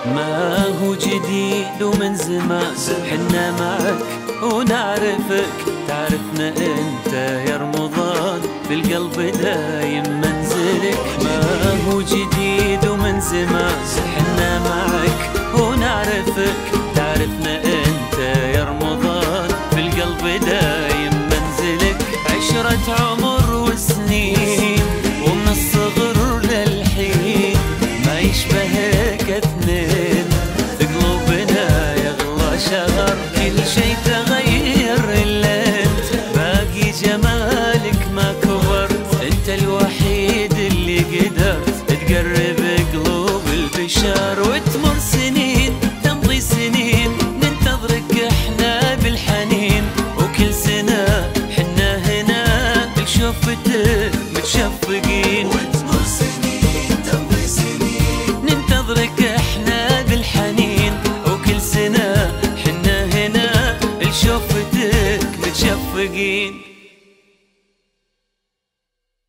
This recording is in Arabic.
ما هو جديد ومن زمان حنا معك ونعرفك، تعرفنا انت يا رمضان في القلب دايم منزلك. ما هو جديد ومن زمان حنا معك ونعرفك، تعرفنا انت يا رمضان في القلب دايم منزلك. عشرة عمر وسنين ومن الصغر للحين ما يشبهك اثنين في قلوبنا يغلى شهر. كل شي تغير الا انت، باقي جمالك ما كبرت، انت الوحيد اللي قدرت تقرب قلوب البشر. وتمر سنين تمضي سنين ننتظرك احنا بالحنين، وكل سنة حنا هنا بشوفتك متشفقين. وتمر سنين تمضي سنين ننتظرك احنا بالحنين، وكل سنة حنا هنا لشوفتك متشفقين.